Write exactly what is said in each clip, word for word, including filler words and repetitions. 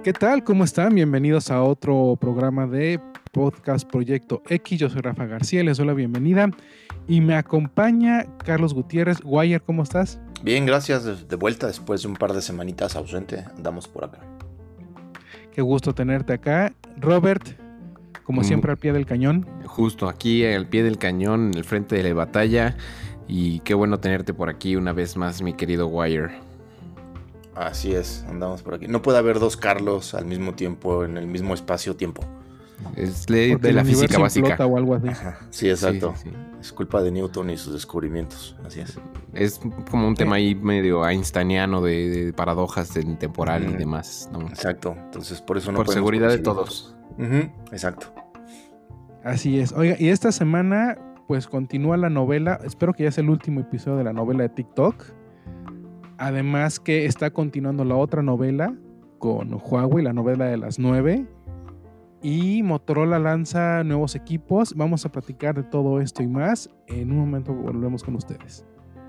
¿Qué tal? ¿Cómo están? Bienvenidos a otro programa de Podcast Proyecto X. Yo soy Rafa García, les doy la bienvenida y me acompaña Carlos Gutiérrez. Wire, ¿cómo estás? Bien, gracias. De, de vuelta después de un par de semanitas ausente. Andamos por acá. Qué gusto tenerte acá. Robert, como Mm, siempre al pie del cañón. Justo aquí al pie del cañón, en el frente de la batalla. Y qué bueno tenerte por aquí una vez más, mi querido Wire. Así es, andamos por aquí. No puede haber dos Carlos al mismo tiempo, en el mismo espacio-tiempo. Es ley Porque de el la física universo básica. implota o algo así. Ajá, sí, exacto. Sí, sí, sí. Es culpa de Newton y sus descubrimientos. Así es. Es como un tema ahí medio einsteiniano de, de paradojas en temporal Ujú. y demás, ¿no? Exacto. Entonces, por eso no Por podemos seguridad de coincidir. todos. Ujú, exacto. Así es. Oiga, y esta semana pues continúa la novela. Espero que ya sea el último episodio de la novela de TikTok. Además que está continuando la otra novela con Huawei, la novela de las nueve. Y Motorola lanza nuevos equipos. Vamos a platicar de todo esto y más. En un momento volvemos con ustedes.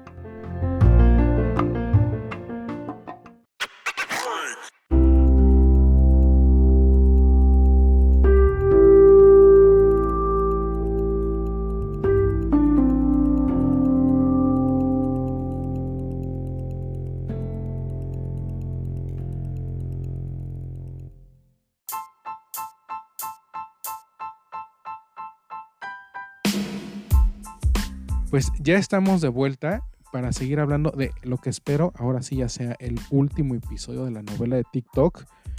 Pues ya estamos de vuelta para seguir hablando de lo que espero ahora sí ya sea el último episodio de la novela de TikTok,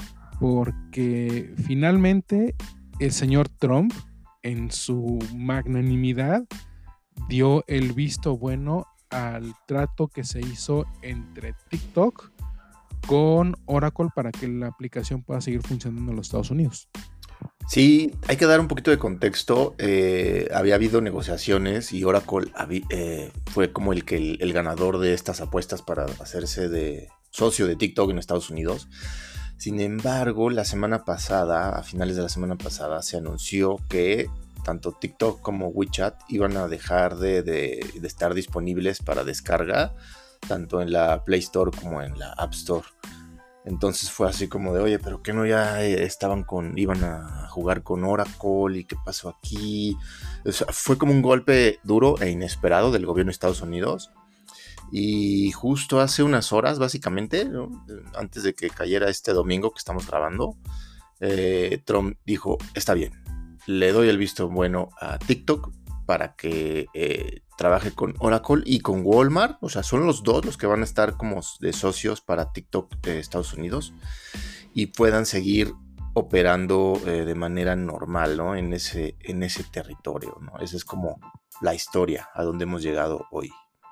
porque finalmente el señor Trump en su magnanimidad dio el visto bueno al trato que se hizo entre TikTok con Oracle para que la aplicación pueda seguir funcionando en los Estados Unidos. Sí, hay que dar un poquito de contexto. Eh, había habido negociaciones y Oracle habi- eh, fue como el, que el, el ganador de estas apuestas para hacerse de socio de TikTok en Estados Unidos. Sin embargo, la semana pasada, a finales de la semana pasada, se anunció que tanto TikTok como WeChat iban a dejar de, de, de estar disponibles para descarga, tanto en la Play Store como en la App Store. Entonces fue así como de, oye, pero ¿qué no ya eh, estaban con, iban a jugar con Oracle y qué pasó aquí? O sea, fue como un golpe duro e inesperado del gobierno de Estados Unidos. Y justo hace unas horas, básicamente, ¿no? Antes de que cayera este domingo que estamos grabando, eh, Trump dijo, está bien, le doy el visto bueno a TikTok para que eh, trabaje con Oracle y con Walmart. O sea, son los dos los que van a estar como de socios para TikTok de Estados Unidos y puedan seguir operando eh, de manera normal, ¿no? En ese, en ese territorio, ¿no? Esa es como la historia a donde hemos llegado hoy.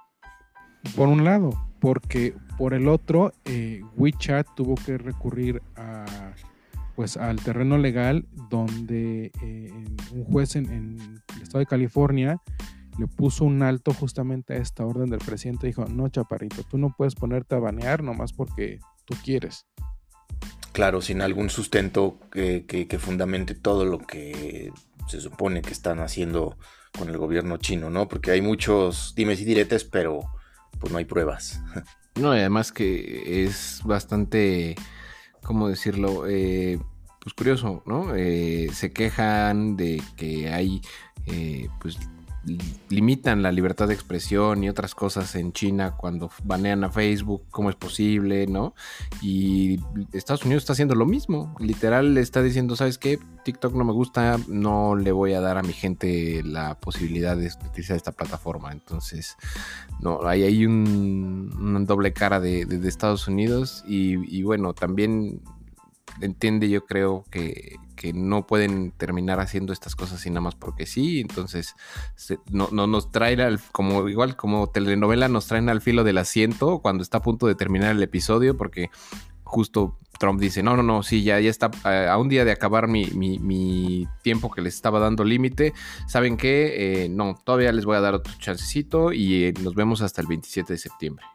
Por un lado, porque por el otro, eh, WeChat tuvo que recurrir a, pues, al terreno legal donde eh, un juez en, en el estado de California le puso un alto justamente a esta orden del presidente. Dijo, no, chaparrito, tú no puedes ponerte a banear nomás porque tú quieres. Claro, sin algún sustento que, que, que fundamente todo lo que se supone que están haciendo con el gobierno chino, ¿no? Porque hay muchos dimes y diretes, pero pues no hay pruebas. No, y además que es bastante, ¿cómo decirlo? Eh, pues curioso, ¿no? Eh, se quejan de que hay, eh, pues, li- limitan la libertad de expresión y otras cosas en China cuando banean a Facebook, ¿cómo es posible, no? Y Estados Unidos está haciendo lo mismo, literal le está diciendo, ¿sabes qué? TikTok no me gusta, no le voy a dar a mi gente la posibilidad de utilizar esta plataforma. Entonces, no, hay, hay un, una doble cara de, de, de Estados Unidos y, y bueno, también entiende, yo creo que, que no pueden terminar haciendo estas cosas así nada más porque sí. Entonces se, no, no nos traen al, como igual como telenovela, nos traen al filo del asiento cuando está a punto de terminar el episodio, porque justo Trump dice, no, no, no, sí, ya, ya está a, a un día de acabar mi, mi, mi tiempo que les estaba dando límite. ¿Saben qué? Eh, no, todavía les voy a dar otro chancecito y eh, nos vemos hasta el veintisiete de septiembre.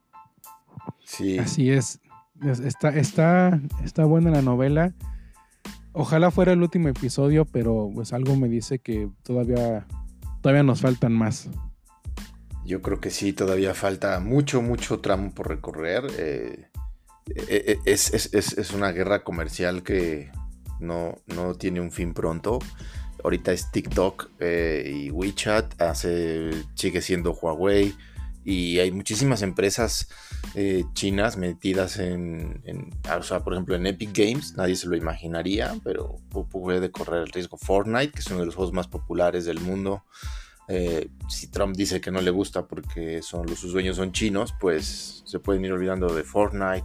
Sí. Así es. Está, está, está buena la novela. Ojalá fuera el último episodio, pero pues algo me dice que todavía, todavía nos faltan más. Yo creo que sí, todavía falta mucho, mucho tramo por recorrer. Eh, es, es, es, es una guerra comercial que no, no tiene un fin pronto. Ahorita es TikTok eh, y WeChat, hace, sigue siendo Huawei, y hay muchísimas empresas eh, chinas metidas en, en, o sea, por ejemplo en Epic Games, nadie se lo imaginaría, pero puede correr el riesgo. Fortnite, que es uno de los juegos más populares del mundo. Eh, si Trump dice que no le gusta porque son, los, sus dueños son chinos, pues se pueden ir olvidando de Fortnite,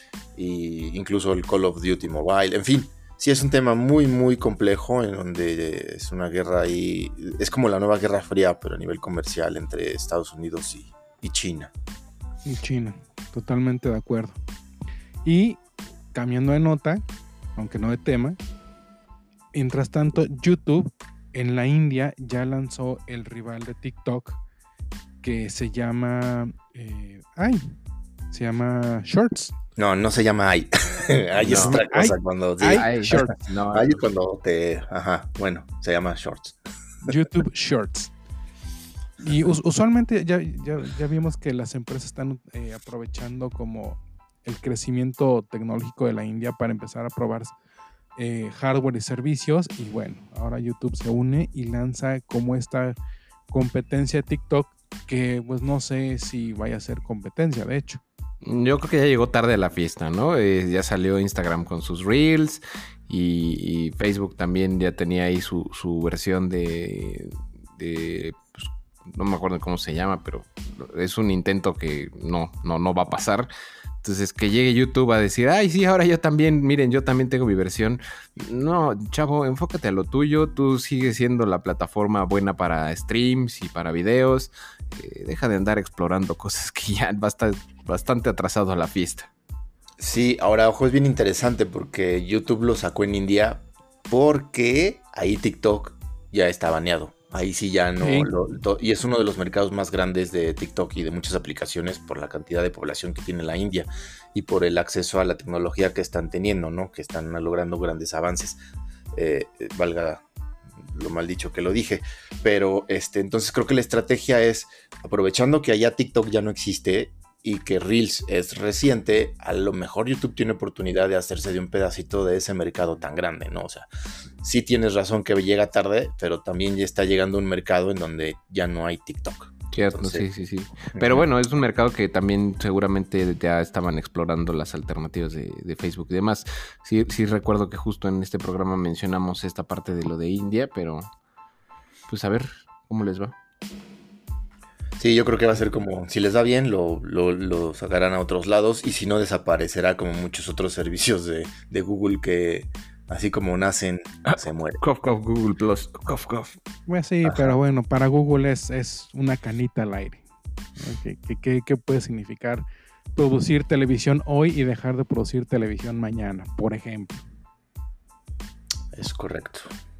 e incluso el Call of Duty Mobile, en fin. Sí, es un tema muy, muy complejo en donde es una guerra ahí, es como la nueva Guerra Fría, pero a nivel comercial entre Estados Unidos y, y China. Y China, totalmente de acuerdo. Y cambiando de nota, aunque no de tema, mientras tanto, YouTube en la India ya lanzó el rival de TikTok que se llama, eh, ay, se llama Shorts. No, no se llama ay. Ay es No. otra cosa Ay, cuando... Sí, ay, Ay, Shorts. no, ay es cuando te... Ajá, bueno, se llama Shorts. YouTube Shorts. Y us- usualmente ya, ya, ya vimos que las empresas están eh, aprovechando como el crecimiento tecnológico de la India para empezar a probar eh, hardware y servicios. Y bueno, ahora YouTube se une y lanza como esta competencia de TikTok, que pues no sé si vaya a ser competencia, de hecho. yo creo que ya llegó tarde a la fiesta, ¿no? Eh, ya salió Instagram con sus Reels y, y Facebook también ya tenía ahí su, su versión de, de pues, no me acuerdo cómo se llama, pero es un intento que no, no, no va a pasar. Entonces, que llegue YouTube a decir, ay, sí, ahora yo también, miren, yo también tengo mi versión. No, chavo, enfócate a lo tuyo. Tú sigues siendo la plataforma buena para streams y para videos. Eh, deja de andar explorando cosas que ya bastante, bastante atrasado a la fiesta. Sí, ahora, ojo, es bien interesante porque YouTube lo sacó en India porque ahí TikTok ya está baneado. Ahí sí ya no, Sí. lo, to- y es uno de los mercados más grandes de TikTok y de muchas aplicaciones por la cantidad de población que tiene la India y por el acceso a la tecnología que están teniendo, ¿no? Que están logrando grandes avances. Eh, eh, valga lo mal dicho que lo dije, pero este, entonces creo que la estrategia es, aprovechando que allá TikTok ya no existe y que Reels es reciente, a lo mejor YouTube tiene oportunidad de hacerse de un pedacito de ese mercado tan grande, ¿no? O sea, sí tienes razón que llega tarde, pero también ya está llegando un mercado en donde ya no hay TikTok. Cierto, Entonces, sí, sí, sí. Pero bueno, es un mercado que también seguramente ya estaban explorando las alternativas de, de Facebook y demás. Sí, sí recuerdo que justo en este programa mencionamos esta parte de lo de India, pero pues a ver cómo les va. sí, yo creo que va a ser como, si les da bien, lo, lo, lo sacarán a otros lados, y si no, desaparecerá como muchos otros servicios de, de Google que, así como nacen, se mueren. Cough, cough, Google Plus. Cough, cough. Pues sí, Ajá. pero bueno, para Google es, es una canita al aire, ¿no? ¿Qué, qué- qué- qué puede significar producir televisión hoy y dejar de producir televisión mañana, por ejemplo? Es correcto.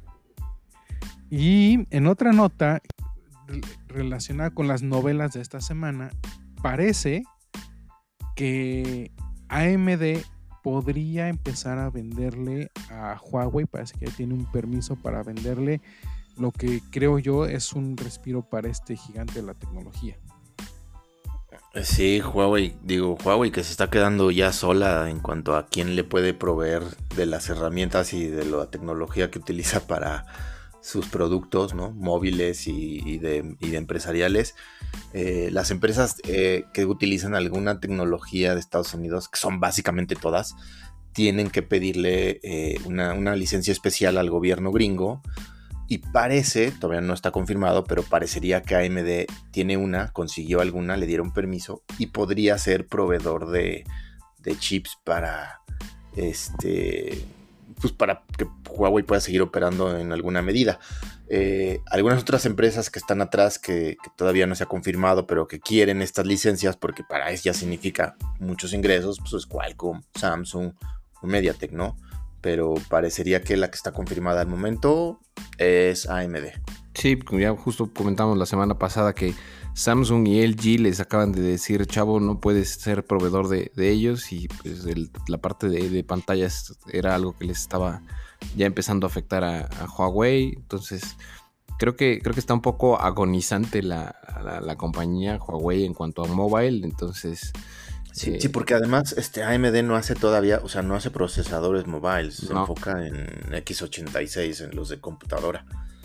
Y en otra nota re- relacionada con las novelas de esta semana, parece que A M D podría empezar a venderle a Huawei, parece que ya tiene un permiso para venderle, lo que creo yo es un respiro para este gigante de la tecnología. Sí, Huawei, digo, Huawei que se está quedando ya sola en cuanto a quién le puede proveer de las herramientas y de la tecnología que utiliza para sus productos, ¿no? Móviles y, y de, y de empresariales. Eh, las empresas eh, que utilizan alguna tecnología de Estados Unidos, que son básicamente todas, tienen que pedirle eh, una, una licencia especial al gobierno gringo. Y parece, todavía no está confirmado, pero parecería que A M D tiene una, consiguió alguna, le dieron permiso y podría ser proveedor de, de chips para, este, pues para que Huawei pueda seguir operando en alguna medida. Eh, algunas otras empresas que están atrás, que, que todavía no se ha confirmado, pero que quieren estas licencias porque para eso ya significa muchos ingresos, pues es Qualcomm, Samsung, MediaTek, ¿no? Pero parecería que la que está confirmada al momento es A M D. Sí, ya justo comentamos la semana pasada que Samsung y L G les acaban de decir, chavo, no puedes ser proveedor de, de ellos, y pues el, la parte de, de pantallas era algo que les estaba ya empezando a afectar a, a Huawei. Entonces creo que, creo que está un poco agonizante la, la, la compañía Huawei en cuanto a mobile. Entonces Sí, Eh, sí, porque además este A M D no hace todavía, o sea, no hace procesadores mobiles, se no. enfoca en equis ochenta y seis, en los de computadora.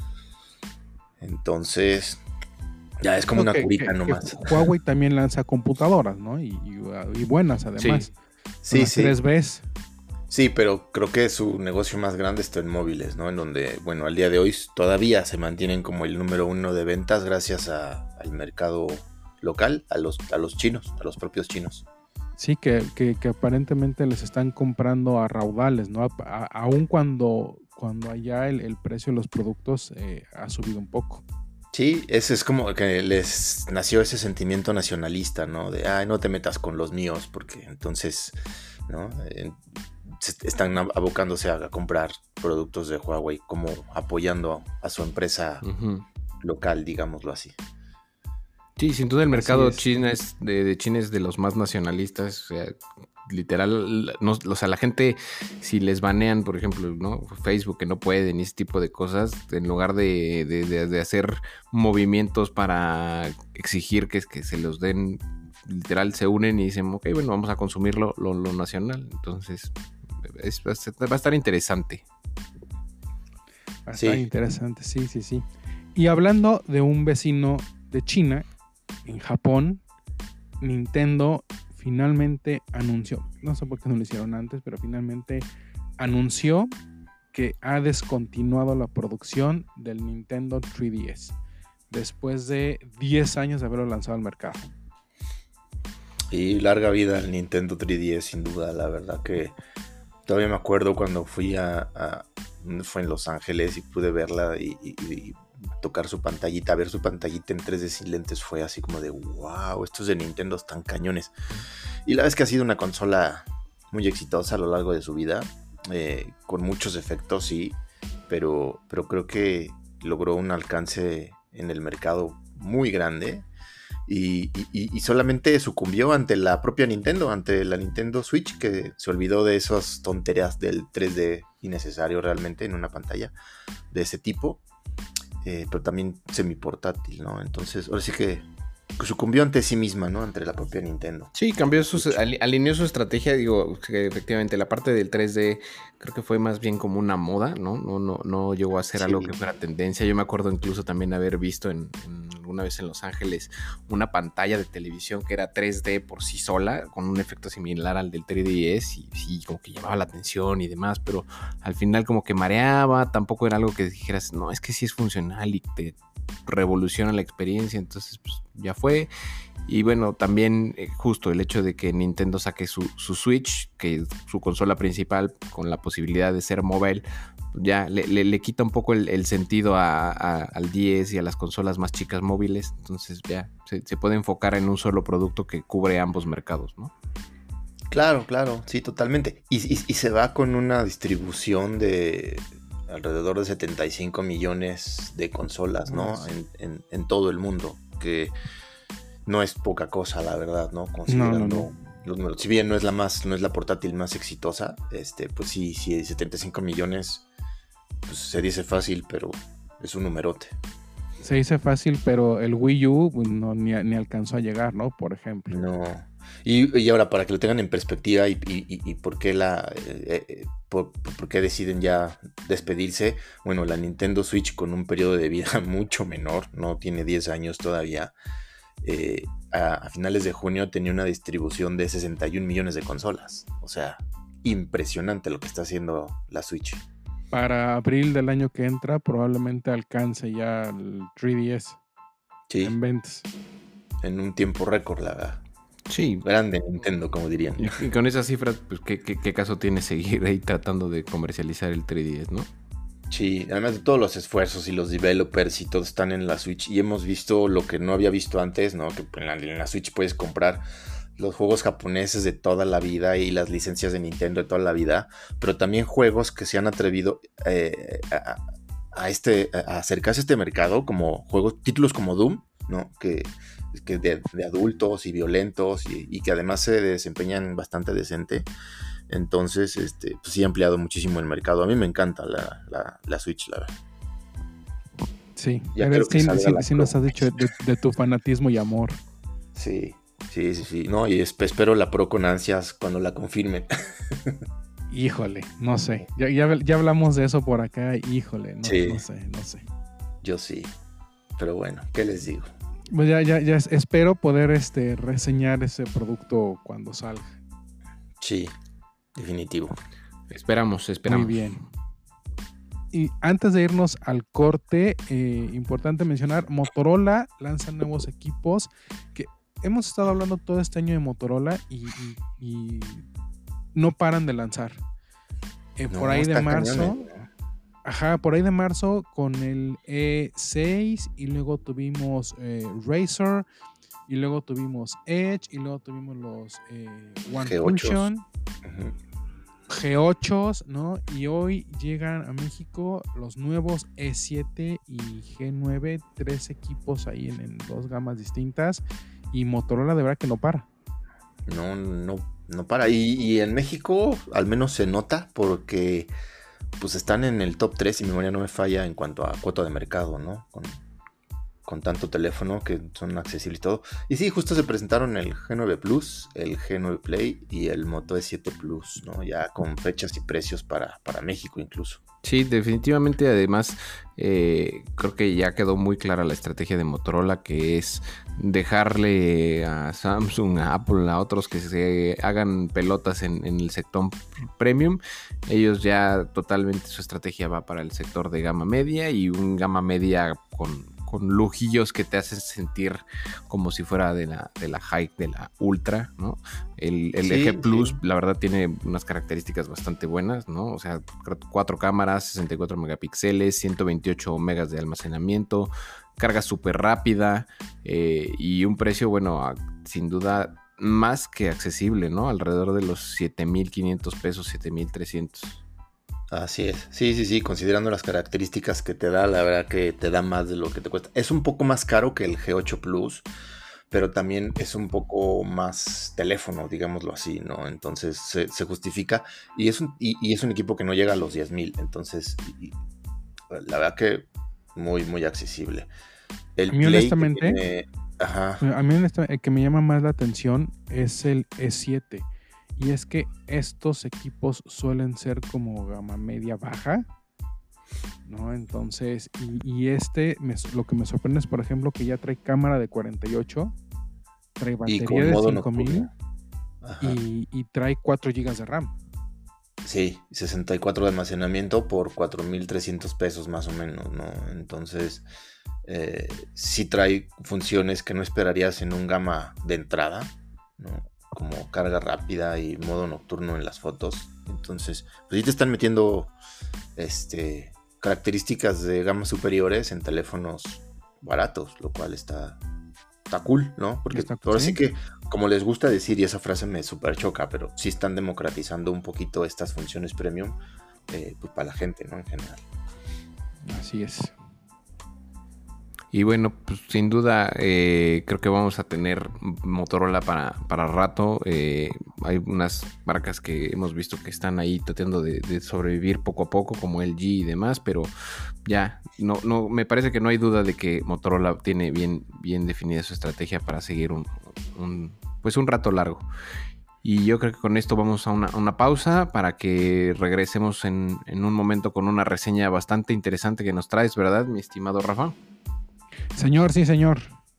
Entonces, ya es como No, una que, curita que- que nomás. Huawei también lanza computadoras, ¿no? Y, y- y buenas además. Sí. Con Sí, las sí. tres Bs. Sí, pero creo que su negocio más grande está en móviles, ¿no? En donde, bueno, al día de hoy todavía se mantienen como el número uno de ventas gracias a- al mercado local, a los, a los chinos, a los propios chinos. Sí, que, que, que aparentemente les están comprando a raudales, ¿no? A- a- aun cuando, cuando allá el, el precio de los productos eh, ha subido un poco. Sí, ese es como que les nació ese sentimiento nacionalista, ¿no? De, ay, no te metas con los míos, porque entonces, ¿no? Eh, se- están ab- abocándose a, a comprar productos de Huawei, como apoyando a su empresa Ujú. local, digámoslo así. Sí, sin duda el Así mercado es. china es de, de China es de los más nacionalistas. O sea, literal, no, o sea, la gente, si les banean, por ejemplo, ¿no? Facebook, que no pueden y ese tipo de cosas, en lugar de, de- de- de hacer movimientos para exigir que, que se los den, literal, se unen y dicen, ok, bueno, vamos a consumir lo, lo- lo nacional. Entonces, es- va a ser- va a estar interesante. Va a Sí. estar interesante, sí, sí, sí. Y hablando de un vecino de China, en Japón, Nintendo finalmente anunció, no sé por qué no lo hicieron antes, pero finalmente anunció que ha descontinuado la producción del Nintendo tres D S después de diez años de haberlo lanzado al mercado. Y larga vida al Nintendo tres D S, sin duda, la verdad que todavía me acuerdo cuando fui a, a fue en Los Ángeles y pude verla y, y- y tocar su pantallita, ver su pantallita en tres D sin lentes, fue así como de wow, estos de Nintendo están cañones. Y la verdad es que ha sido una consola muy exitosa a lo largo de su vida, eh, con muchos efectos, sí, pero, pero creo que logró un alcance en el mercado muy grande. Y, y- y solamente sucumbió ante la propia Nintendo, ante la Nintendo Switch, que se olvidó de esas tonterías del tres D innecesario realmente en una pantalla de ese tipo, eh, pero también semiportátil, ¿no? Entonces, ahora sí que sucumbió ante sí misma, ¿no? Ante la propia Nintendo. Sí, cambió su, ali- alineó su estrategia, digo, que efectivamente la parte del tres D creo que fue más bien como una moda, ¿no? No, no, no llegó a ser Sí. algo que fuera tendencia. Yo me acuerdo incluso también haber visto en, en alguna vez en Los Ángeles una pantalla de televisión que era tres D por sí sola, con un efecto similar al del tres D S y sí, como que llamaba la atención y demás, pero al final como que mareaba, tampoco era algo que dijeras, no, es que sí es funcional y te revoluciona la experiencia, entonces pues ya fue. Y bueno, también eh, justo el hecho de que Nintendo saque su, su Switch, que es su consola principal, con la posibilidad de ser mobile, ya le, le- le quita un poco el, el sentido a- a- al D S y a las consolas más chicas móviles. Entonces ya se, se puede enfocar en un solo producto que cubre ambos mercados, ¿no? Claro, claro, sí, totalmente. Y, y- y se va con una distribución de alrededor de setenta y cinco millones de consolas, ¿no? Más. En, en- en todo el mundo, que no es poca cosa, la verdad, ¿no? Considerando no. los números. Si bien no es la más, no es la portátil más exitosa, este, pues sí, sí, setenta y cinco millones, pues se dice fácil, pero es un numerote. Se dice fácil, pero el Wii U pues, no, ni, ni alcanzó a llegar, ¿no? Por ejemplo. No. Y, y ahora, para que lo tengan en perspectiva y, y- y- y por qué la eh, eh, por, por qué deciden ya despedirse, bueno, la Nintendo Switch con un periodo de vida mucho menor, no tiene diez años todavía, eh, a, a finales de junio tenía una distribución de sesenta y un millones de consolas. O sea, impresionante lo que está haciendo la Switch. Para abril del año que entra probablemente alcance ya el tres D S Sí, en ventas. en un tiempo récord, la verdad. Sí. Grande Nintendo, como dirían. Y, y con esas cifras, pues, ¿qué, qué, qué caso tiene seguir ahí tratando de comercializar el tres D S, ¿no? Sí, además de todos los esfuerzos y los developers y todos están en la Switch y hemos visto lo que no había visto antes, ¿no? Que en la, en la Switch puedes comprar los juegos japoneses de toda la vida y las licencias de Nintendo de toda la vida, pero también juegos que se han atrevido eh, a, a, este, a acercarse a este mercado, como juegos, títulos como Doom, ¿no? Que, que de, de adultos y violentos y, y que además se desempeñan bastante decente. Entonces, este, pues sí ha ampliado muchísimo el mercado. A mí me encanta la, la, la Switch, la verdad. Sí, Ya pero creo que sí, salga sí, la sí nos Pro has dicho de, de tu fanatismo y amor. Sí, Sí, sí, sí. No, y esp- espero la Pro con ansias cuando la confirmen. Híjole, no sé. Ya, ya, ya hablamos de eso por acá. Híjole, no, Sí, no sé, no sé. yo sí. Pero bueno, ¿qué les digo? Pues ya, ya, ya es- espero poder este, reseñar ese producto cuando salga. Sí, definitivo. Esperamos, esperamos. Muy bien. Y antes de irnos al corte, eh, importante mencionar, Motorola lanza nuevos equipos que hemos estado hablando todo este año de Motorola y, y- y no paran de lanzar. Eh, No, por ahí de está marzo, cañón, ¿eh? ajá, por ahí de marzo con el E seis y luego tuvimos eh, Razer y luego tuvimos Edge y luego tuvimos los eh, One G ocho. Function. Ujú. G ocho, ¿no? Y hoy llegan a México los nuevos E siete y G nueve, tres equipos ahí en, en dos gamas distintas. Y Motorola de verdad que no para. No, no, no para. Y, y en México al menos se nota porque pues están en el top tres, si mi memoria no me falla, en cuanto a cuota de mercado, ¿no? Con, con tanto teléfono que son accesibles y todo. Y sí, justo se presentaron el G nueve Plus, el G nueve Play y el Moto E siete Plus, ¿no? Ya con fechas y precios para, para México incluso. Sí, definitivamente. Además, eh, creo que ya quedó muy clara la estrategia de Motorola, que es dejarle a Samsung, a Apple, a otros que se hagan pelotas en, en el sector premium. Ellos ya totalmente su estrategia va para el sector de gama media y un gama media con, con lujillos que te hacen sentir como si fuera de la, de la high, de la ultra, ¿no? El, el Sí, G Plus, sí. la verdad, tiene unas características bastante buenas, ¿no? O sea, cuatro cámaras, sesenta y cuatro megapíxeles, ciento veintiocho megas de almacenamiento, carga súper rápida eh, y un precio, bueno, a, sin duda más que accesible, ¿no? Alrededor de los siete mil quinientos pesos, siete mil trescientos. Así es. Sí, sí, sí. Considerando las características que te da, la verdad que te da más de lo que te cuesta. Es un poco más caro que el G ocho Plus, pero también es un poco más teléfono, digámoslo así, ¿no? Entonces se, se justifica y es, un, y, y es un equipo que no llega a los diez mil, entonces y, y, la verdad que muy, muy accesible. El A mí Play que honestamente, tiene... Ajá. a mí honestamente, el que me llama más la atención es el E siete. Y es que estos equipos suelen ser como gama media baja, ¿no? Entonces, y, y este, me, lo que me sorprende es, por ejemplo, que ya trae cámara de cuarenta y ocho, trae Y batería con de modo cinco mil nocturno. Ajá. y, y trae cuatro gigas de RAM. Sí, sesenta y cuatro de almacenamiento por cuatro mil trescientos pesos más o menos, ¿no? Entonces, eh, sí trae funciones que no esperarías en un gama de entrada, ¿no? Como carga rápida y modo nocturno en las fotos. Entonces, pues sí te están metiendo este, características de gamas superiores en teléfonos baratos, lo cual está, está cool, ¿no? Porque Está- ahora sí. sí que, como les gusta decir, y esa frase me super choca, pero sí están democratizando un poquito estas funciones premium eh, pues para la gente, ¿no? En general. Así es. Y bueno, pues sin duda eh, creo que vamos a tener Motorola para, para rato. Eh, hay unas marcas que hemos visto que están ahí tratando de, de sobrevivir poco a poco, como L G y demás, pero ya, no, no, me parece que no hay duda de que Motorola tiene bien, bien definida su estrategia para seguir un, un, pues un rato largo. Y yo creo que con esto vamos a una, a una pausa para que regresemos en, en un momento con una reseña bastante interesante que nos traes, ¿verdad, mi estimado Rafa? Señor, sí, señor.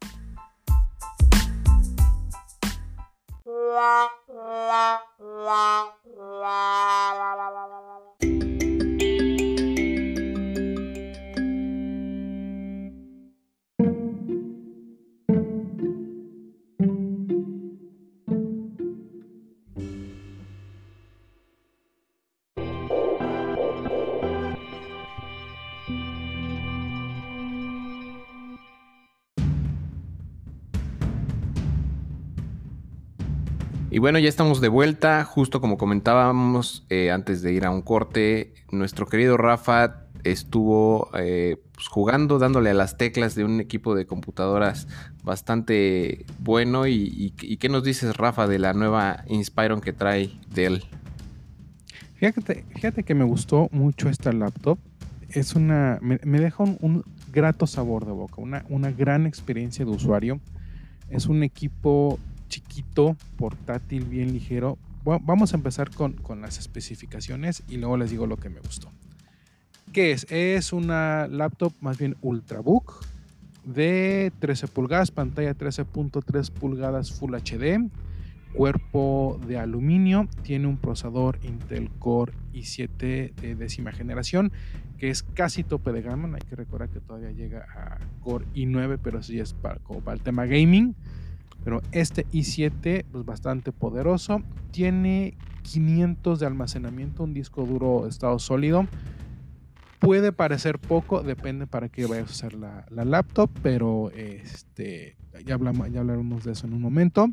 Y bueno, ya estamos de vuelta, justo como comentábamos eh, antes de ir a un corte, nuestro querido Rafa estuvo eh, pues jugando, dándole a las teclas de un equipo de computadoras bastante bueno. ¿Y, y, y qué nos dices, Rafa, de la nueva Inspiron que trae Dell? Fíjate, fíjate que me gustó mucho esta laptop. Es una, me, me deja un, un grato sabor de boca, una, una gran experiencia de usuario. Es un equipo chiquito, portátil, bien ligero. Bueno, vamos a empezar con, con las especificaciones y luego les digo lo que me gustó. ¿Qué es? Es una laptop más bien ultrabook de trece pulgadas, pantalla trece punto tres pulgadas Full H D, cuerpo de aluminio, tiene un procesador Intel Core i siete de décima generación, que es casi tope de gama. Hay que recordar que todavía llega a Core i nueve, pero eso ya es para, como para el tema gaming. Pero este i siete, pues bastante poderoso, tiene quinientos de almacenamiento, un disco duro estado sólido. Puede parecer poco, depende para qué vayas a usar la, la laptop, pero este, ya, hablamos, ya hablaremos de eso en un momento.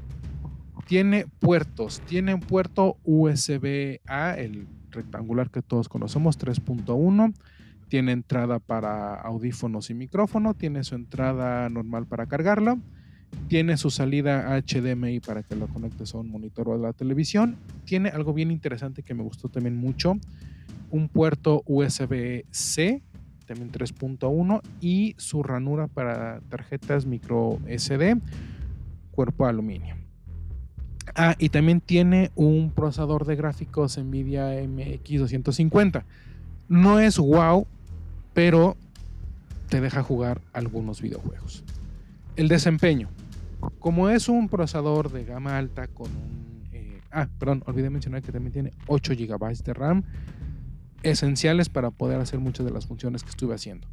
Tiene puertos, tiene un puerto U S B A, el rectangular que todos conocemos, tres punto uno. Tiene entrada para audífonos y micrófono, tiene su entrada normal para cargarlo, tiene su salida H D M I para que lo conectes a un monitor o a la televisión. Tiene algo bien interesante que me gustó también mucho, un puerto U S B C, también tres punto uno, y su ranura para tarjetas micro S D, cuerpo de aluminio. Ah, y también tiene un procesador de gráficos NVIDIA M X doscientos cincuenta. No es wow, pero te deja jugar algunos videojuegos. El desempeño. Como es un procesador de gama alta con un... Eh, ah, perdón, olvidé mencionar que también tiene ocho gigabytes de RAM, esenciales para poder hacer muchas de las funciones que estuve haciendo.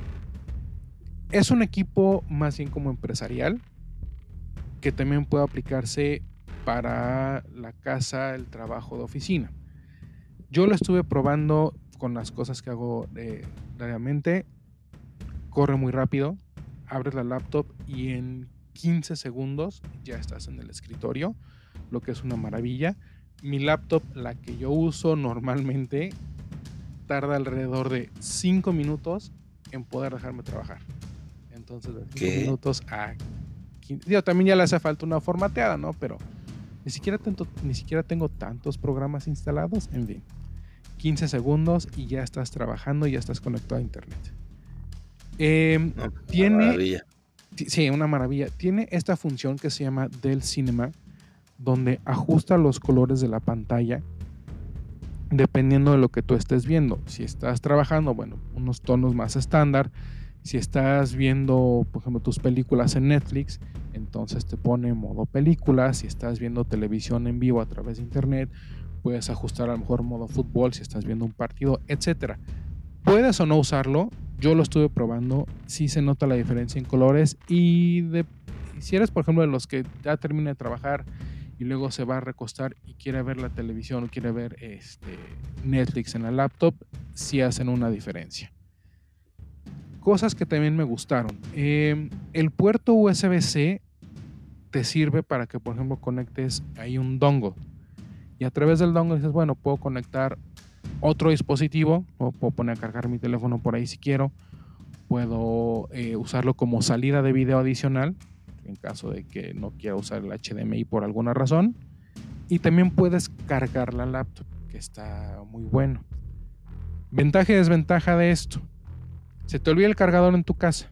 Es un equipo más bien como empresarial, que también puede aplicarse para la casa, el trabajo de oficina. Yo lo estuve probando con las cosas que hago eh, diariamente. Corre muy rápido, abres la laptop y en quince segundos ya estás en el escritorio, lo que es una maravilla. Mi laptop, la que yo uso normalmente, tarda alrededor de cinco minutos en poder dejarme trabajar. Entonces, de cinco minutos a quince. Digo, también ya le hace falta una formateada, ¿no? Pero ni siquiera, tanto, ni siquiera tengo tantos programas instalados. En fin, quince segundos y ya estás trabajando, ya estás conectado a internet. Eh, No, tiene, una maravilla. T- sí, una maravilla. Tiene esta función que se llama Dell Cinema, donde ajusta los colores de la pantalla dependiendo de lo que tú estés viendo. Si estás trabajando, bueno, unos tonos más estándar. Si estás viendo, por ejemplo, tus películas en Netflix, entonces te pone modo película. Si estás viendo televisión en vivo a través de internet, puedes ajustar a lo mejor modo fútbol si estás viendo un partido, etcétera. Puedes o no usarlo. Yo lo estuve probando. Sí se nota la diferencia en colores. Y de, si eres, por ejemplo, de los que ya termina de trabajar y luego se va a recostar y quiere ver la televisión o quiere ver este, Netflix en la laptop, sí hacen una diferencia. Cosas que también me gustaron. Eh, el puerto U S B C te sirve para que, por ejemplo, conectes ahí un dongle. Y a través del dongle dices, bueno, puedo conectar otro dispositivo, o puedo poner a cargar mi teléfono por ahí si quiero. Puedo eh, usarlo como salida de video adicional, en caso de que no quiera usar el H D M I por alguna razón. Y también puedes cargar la laptop, que está muy bueno. Ventaja y desventaja de esto. Se te olvida el cargador en tu casa.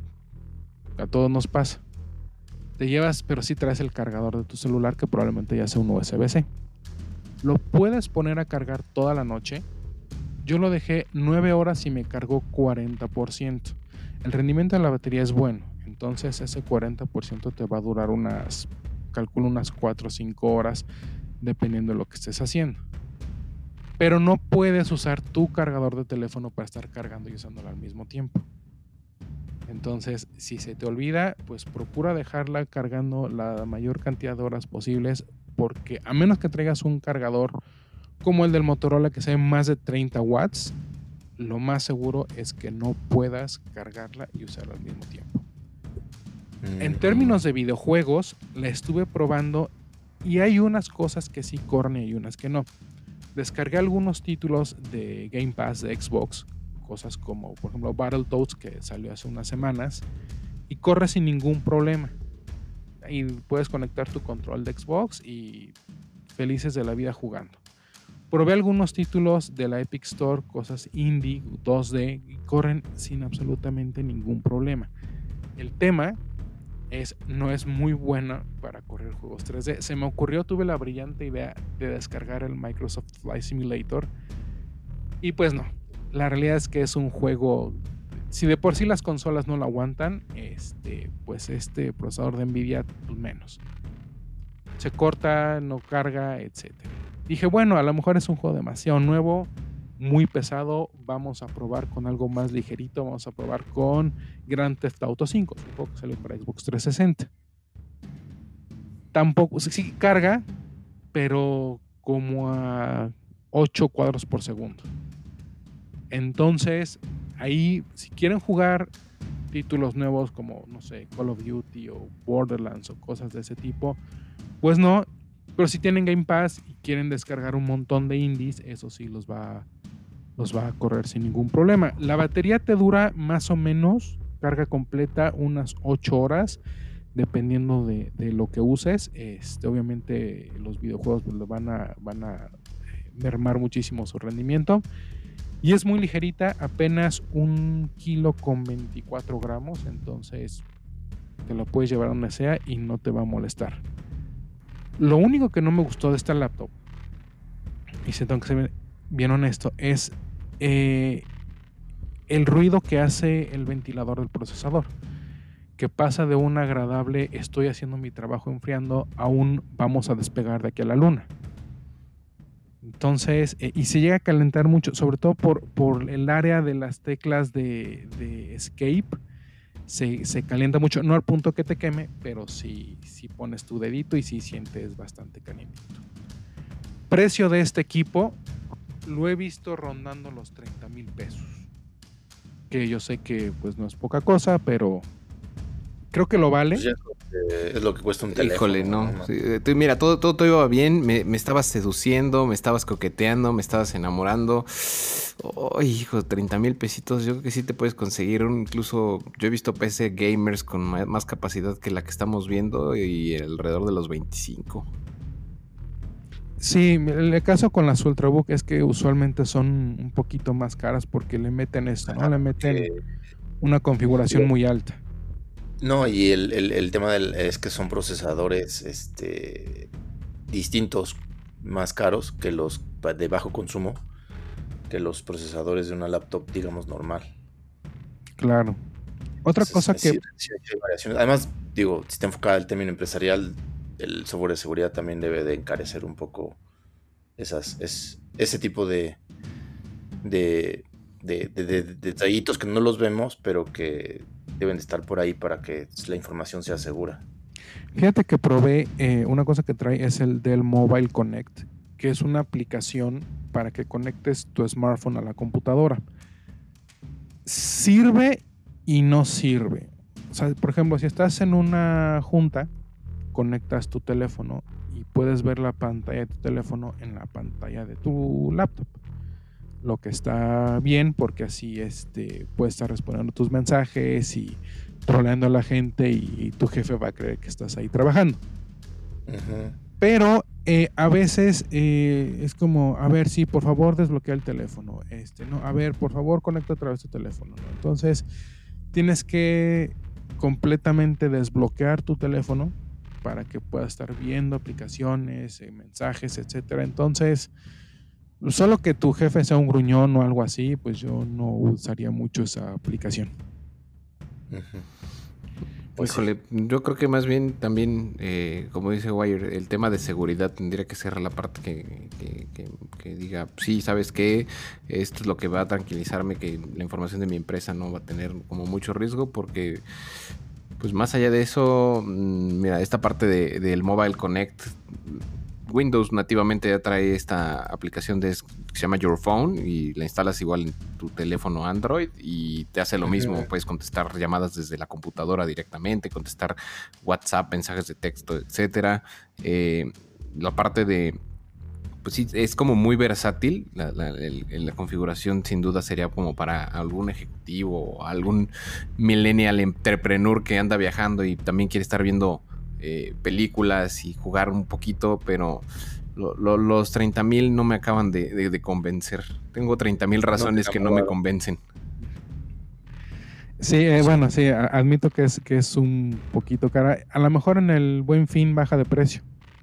A todos nos pasa. Te llevas, pero sí traes el cargador de tu celular, que probablemente ya sea un U S B C. Lo puedes poner a cargar toda la noche. Yo lo dejé nueve horas y me cargó cuarenta por ciento. El rendimiento de la batería es bueno. Entonces ese cuarenta por ciento te va a durar unas, calculo unas cuatro o cinco horas, dependiendo de lo que estés haciendo. Pero no puedes usar tu cargador de teléfono para estar cargando y usándolo al mismo tiempo. Entonces, si se te olvida, pues procura dejarla cargando la mayor cantidad de horas posibles, porque a menos que traigas un cargador como el del Motorola que sea más de treinta watts, lo más seguro es que no puedas cargarla y usarla al mismo tiempo. Mm-hmm. En términos de videojuegos, la estuve probando y hay unas cosas que sí corren y unas que no. Descargué algunos títulos de Game Pass de Xbox, cosas como por ejemplo Battletoads, que salió hace unas semanas, y corre sin ningún problema. Y puedes conectar tu control de Xbox y felices de la vida jugando. Probé algunos títulos de la Epic Store, cosas indie, dos D, y corren sin absolutamente ningún problema. El tema es, no es muy buena para correr juegos tres D. Se me ocurrió, tuve la brillante idea de descargar el Microsoft Flight Simulator y pues no, la realidad es que es un juego, si de por sí las consolas no lo aguantan, este, pues este procesador de Nvidia pues menos. Se corta, no carga, etcétera. Dije, bueno, a lo mejor es un juego demasiado nuevo, muy pesado, vamos a probar con algo más ligerito, vamos a probar con Grand Theft Auto cinco, un juego que salió para Xbox trescientos sesenta. Tampoco, sí carga, pero como a ocho cuadros por segundo. Entonces, ahí, si quieren jugar títulos nuevos como, no sé, Call of Duty o Borderlands o cosas de ese tipo, pues no. Pero si tienen Game Pass y quieren descargar un montón de indies, eso sí los va, los va a correr sin ningún problema. La batería te dura más o menos, carga completa, unas ocho horas, dependiendo de, de lo que uses. Este, obviamente los videojuegos pues, van a, van a mermar muchísimo su rendimiento. Y es muy ligerita, apenas un kilo con veinticuatro gramos, entonces te lo puedes llevar a donde sea y no te va a molestar. Lo único que no me gustó de esta laptop, y si tengo que ser bien honesto, es eh, el ruido que hace el ventilador del procesador, que pasa de un agradable estoy haciendo mi trabajo enfriando a un vamos a despegar de aquí a la luna. Entonces, eh, y se llega a calentar mucho, sobre todo por, por el área de las teclas de, de escape. Se, se calienta mucho, no al punto que te queme, pero sí, sí pones tu dedito y sí sientes bastante calientito. Precio de este equipo, lo he visto rondando los treinta mil pesos. Que yo sé que pues no es poca cosa, pero creo que lo vale. Pues ya es, lo que, es lo que cuesta un teléfono. Híjole, no. ¿no? Sí, tú, mira, todo, todo, todo iba bien. Me, me estabas seduciendo, me estabas coqueteando, me estabas enamorando. Oh, hijo, treinta mil pesitos. Yo creo que sí te puedes conseguir un, incluso yo he visto P C gamers con más, más capacidad que la que estamos viendo y alrededor de los veinticinco. Sí, el caso con las Ultrabook es que usualmente son un poquito más caras porque le meten esto, ¿no? Le meten eh, una configuración sí. muy alta. No, y el, el, el tema del, es que son procesadores este, distintos, más caros que los de bajo consumo, que los procesadores de una laptop, digamos, normal. Claro. Otra Entonces, cosa que... Sí, sí hay variaciones. Además, digo, si está enfocada el término empresarial, el software de seguridad también debe de encarecer un poco esas, es, ese tipo de de, de, de, de, de detallitos que no los vemos, pero que deben de estar por ahí para que la información sea segura. Fíjate que probé, eh, una cosa que trae es el Dell Mobile Connect, que es una aplicación para que conectes tu smartphone a la computadora. Sirve y no sirve. O sea, por ejemplo, si estás en una junta, conectas tu teléfono y puedes ver la pantalla de tu teléfono en la pantalla de tu laptop. Lo que está bien porque así este, puedes estar respondiendo tus mensajes y troleando a la gente y, y tu jefe va a creer que estás ahí trabajando. Uh-huh. Pero eh, a veces eh, es como, a ver, sí, por favor desbloquea el teléfono. Este, no, a ver, por favor conecta otra vez tu teléfono, ¿no? Entonces tienes que completamente desbloquear tu teléfono para que puedas estar viendo aplicaciones, eh, mensajes, etcétera. Entonces, solo que tu jefe sea un gruñón o algo así, pues yo no usaría mucho esa aplicación. Uh-huh. Pues híjole, sí. Yo creo que más bien también, eh, como dice Wire, el tema de seguridad tendría que ser la parte que, que, que, que diga, sí, ¿sabes qué? Esto es lo que va a tranquilizarme, que la información de mi empresa no va a tener como mucho riesgo, porque pues más allá de eso, mira, esta parte de, del Mobile Connect, Windows nativamente ya trae esta aplicación de, que se llama Your Phone y la instalas igual en tu teléfono Android y te hace lo mismo. Uh-huh. Puedes contestar llamadas desde la computadora directamente, contestar WhatsApp, mensajes de texto, etcétera. Eh, la parte de... Pues sí, es como muy versátil. La, la, el, la configuración sin duda sería como para algún ejecutivo o algún millennial entrepreneur que anda viajando y también quiere estar viendo eh, películas y jugar un poquito, pero lo, lo, los treinta mil no me acaban de, de, de convencer. Tengo treinta mil razones no, que no me convencen. Sí, eh, bueno, sí, a- admito que es, que es un poquito cara. A lo mejor en el Buen Fin baja de precio.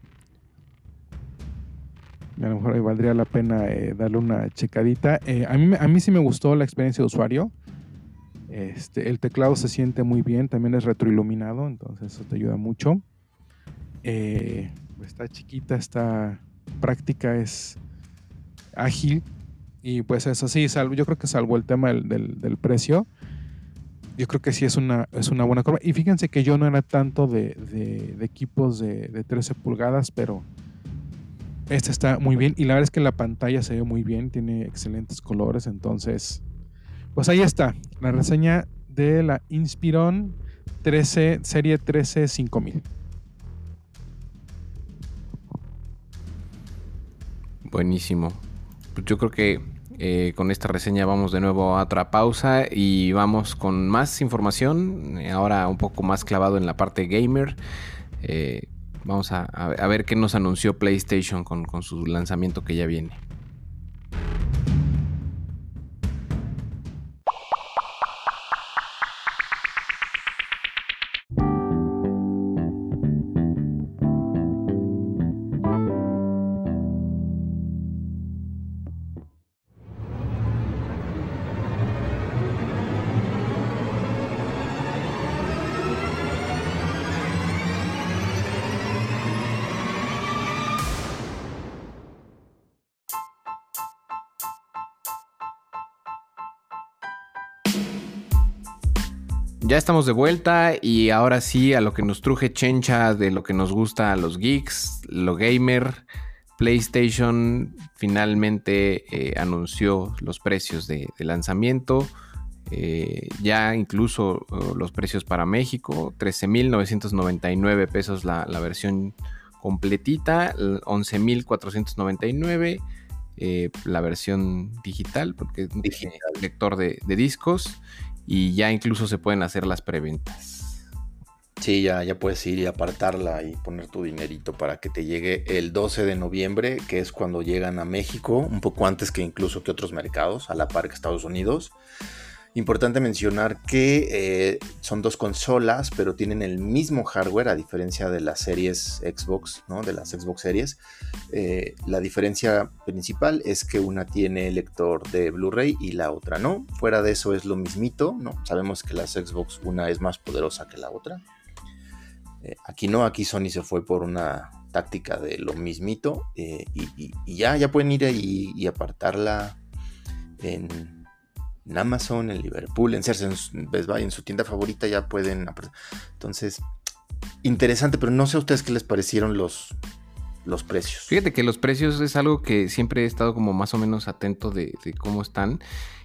A lo mejor ahí valdría la pena eh, darle una checadita. Eh, a, mí, me- a mí sí me gustó la experiencia de usuario. Este, el teclado se siente muy bien, también es retroiluminado, entonces eso te ayuda mucho. Eh, está chiquita, está práctica, es ágil. Y pues eso sí, salvo, yo creo que salvo el tema del, del, del precio, yo creo que sí es una, es una buena curva. Y fíjense que yo no era tanto de, de, de equipos de, de trece pulgadas, pero este está muy bien. Y la verdad es que la pantalla se ve muy bien, tiene excelentes colores. Entonces, pues ahí está, la reseña de la Inspiron trece, serie trece cinco mil. Buenísimo. Pues yo creo que eh, con esta reseña vamos de nuevo a otra pausa y vamos con más información, eh, ahora un poco más clavado en la parte gamer. Eh, vamos a, a, a ver qué nos anunció PlayStation con, con su lanzamiento que ya viene. Ya estamos de vuelta y ahora sí a lo que nos truje Chencha, de lo que nos gusta a los geeks, lo gamer. PlayStation finalmente eh, anunció los precios de, de lanzamiento, eh, ya incluso uh, los precios para México, trece mil novecientos noventa y nueve pesos la, la versión completita, once mil cuatrocientos noventa y nueve eh, la versión digital, porque no Digital. tiene lector de, de discos. Y ya incluso se pueden hacer las preventas. Sí, ya, ya puedes ir y apartarla y poner tu dinerito para que te llegue el doce de noviembre, que es cuando llegan a México, un poco antes que incluso que otros mercados, a la par que Estados Unidos. Importante mencionar que eh, son dos consolas, pero tienen el mismo hardware, a diferencia de las series Xbox, ¿no? De las Xbox series. Eh, la diferencia principal es que una tiene lector de Blu-ray y la otra no. Fuera de eso es lo mismito, ¿no? Sabemos que las Xbox una es más poderosa que la otra. Eh, aquí no, aquí Sony se fue por una táctica de lo mismito eh, y, y, y ya, ya pueden ir y, y apartarla en... en Amazon, en Liverpool, en Sears, en Best Buy, en su tienda favorita ya pueden. Entonces, interesante, pero no sé a ustedes qué les parecieron los, los precios. Fíjate que los precios es algo que siempre he estado como más o menos atento de, de cómo están.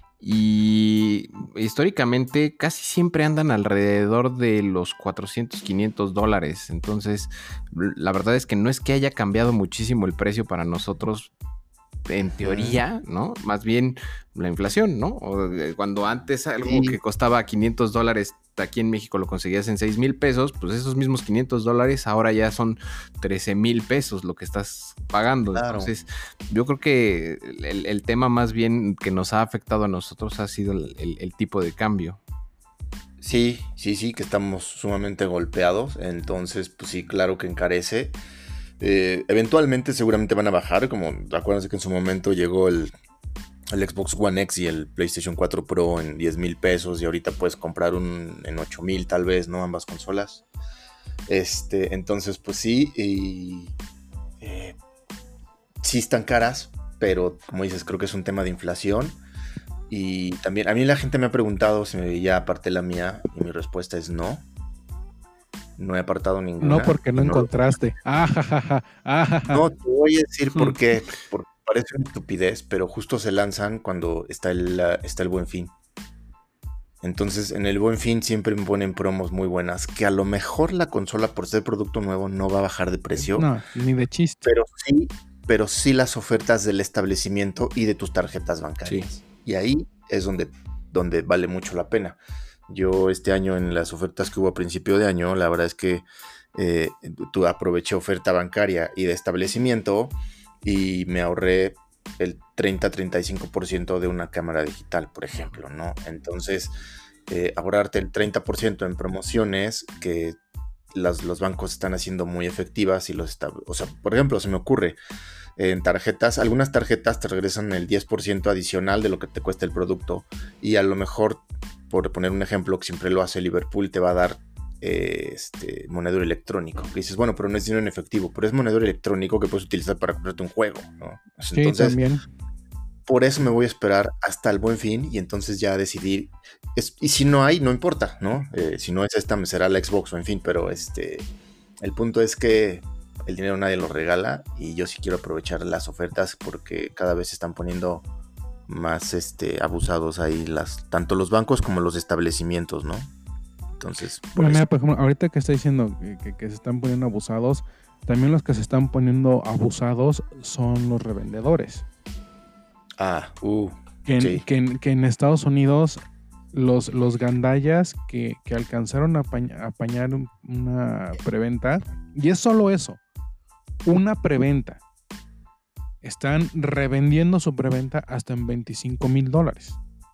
Y históricamente casi siempre andan alrededor de los cuatrocientos, quinientos dólares. Entonces, la verdad es que no es que haya cambiado muchísimo el precio para nosotros. En teoría, ¿no? Más bien la inflación, ¿no? O cuando antes algo sí. que costaba quinientos dólares aquí en México lo conseguías en seis mil pesos, pues esos mismos quinientos dólares ahora ya son trece mil pesos lo que estás pagando. Claro. Entonces, yo creo que el, el tema más bien que nos ha afectado a nosotros ha sido el, el, el tipo de cambio. Sí, sí, sí, que estamos sumamente golpeados. Entonces, pues sí, claro que encarece. Eh, eventualmente seguramente van a bajar, como acuérdense que en su momento llegó el, el Xbox One X y el PlayStation cuatro Pro en diez mil pesos y ahorita puedes comprar un en ocho mil tal vez, ¿no? Ambas consolas. Este, entonces pues sí, y, eh, sí están caras, pero como dices, creo que es un tema de inflación. Y también a mí la gente me ha preguntado si me ya aparté la mía y mi respuesta es no. No he apartado ninguna. No, porque no, no encontraste. Ah, ja, ja, ja. Ah, ja, ja. No, te voy a decir por qué. Porque parece una estupidez, pero justo se lanzan cuando está el, está el Buen Fin. Entonces, en el Buen Fin siempre me ponen promos muy buenas, que a lo mejor la consola, por ser producto nuevo, no va a bajar de precio. No, ni de chiste. Pero sí, pero sí las ofertas del establecimiento y de tus tarjetas bancarias. Sí. Y ahí es donde, donde vale mucho la pena. Yo este año en las ofertas que hubo a principio de año, la verdad es que eh, tú aproveché oferta bancaria y de establecimiento y me ahorré el treinta a treinta y cinco por ciento de una cámara digital, por ejemplo, ¿no? Entonces, eh, ahorrarte el treinta por ciento en promociones que las, los bancos están haciendo muy efectivas y los está, o sea, por ejemplo, se me ocurre en tarjetas, algunas tarjetas te regresan el diez por ciento adicional de lo que te cuesta el producto y a lo mejor, por poner un ejemplo que siempre lo hace Liverpool, te va a dar eh, este monedero electrónico. Y dices, bueno, pero no es dinero en efectivo, pero es monedero electrónico que puedes utilizar para comprarte un juego, ¿no? Entonces, sí, también. Por eso me voy a esperar hasta el Buen Fin y entonces ya decidir. Es, y si no hay, no importa, ¿no? Eh, si no es esta, me será la Xbox o en fin, pero este, el punto es que el dinero nadie lo regala y yo sí quiero aprovechar las ofertas porque cada vez se están poniendo más este, abusados ahí las, tanto los bancos como los establecimientos, ¿no? Entonces, por, bueno, eso. Mira, por ejemplo, ahorita que está diciendo que, que, que se están poniendo abusados, también los que se están poniendo abusados son los revendedores. Ah, uh, que, en, sí. que, en, que en Estados Unidos los, los gandallas que, que alcanzaron a apañar, a apañar una preventa, y es solo eso, una preventa, están revendiendo su preventa hasta en veinticinco mil dólares.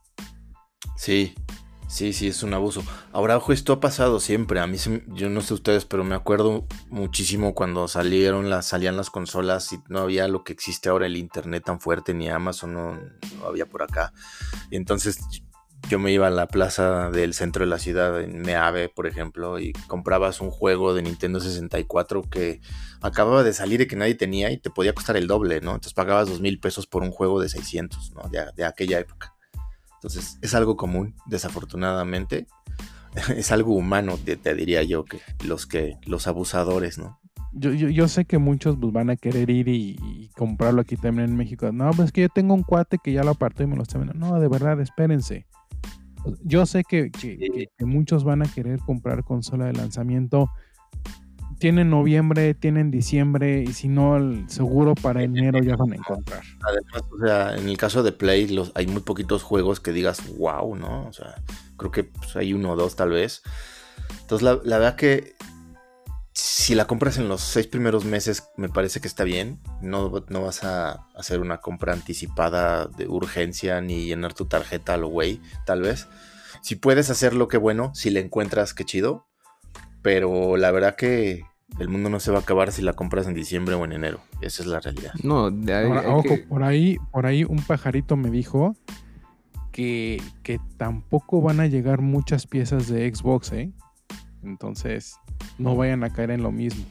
Sí, sí, sí, es un abuso. Ahora, ojo, esto ha pasado siempre. A mí, se, yo no sé ustedes, pero me acuerdo muchísimo cuando salieron las, salían las consolas y no había lo que existe ahora, el internet tan fuerte, ni Amazon no, no había por acá. Y entonces yo me iba a la plaza del centro de la ciudad, en Meave, por ejemplo, y comprabas un juego de Nintendo sesenta y cuatro que acababa de salir y que nadie tenía y te podía costar el doble, ¿no? Entonces pagabas dos mil pesos por un juego de seiscientos, ¿no? De, de aquella época. Entonces es algo común, desafortunadamente. Es algo humano, te, te diría yo, que los que los abusadores, ¿no? Yo, yo, yo sé que muchos pues, van a querer ir y, y comprarlo aquí también en México. No, pues es que yo tengo un cuate que ya lo apartó y me lo está vendiendo. No, de verdad, espérense. Yo sé que, que, que, que muchos van a querer comprar consola de lanzamiento. Tienen noviembre, tienen diciembre, y si no, el seguro para enero ya van a encontrar. Además, o sea, en el caso de Play, los, hay muy poquitos juegos que digas, wow, ¿no? O sea, creo que pues, hay uno o dos tal vez. Entonces, la, la verdad que si la compras en los seis primeros meses, me parece que está bien. No, no vas a hacer una compra anticipada de urgencia ni llenar tu tarjeta a lo güey, tal vez. Si puedes hacerlo, qué bueno. Si la encuentras, qué chido. Pero la verdad que el mundo no se va a acabar si la compras en diciembre o en enero. Esa es la realidad. No, de ahí, Ahora, hay ojo, que... por ahí, por ahí un pajarito me dijo que, que tampoco van a llegar muchas piezas de Xbox, ¿eh? Entonces, no vayan a caer en lo mismo.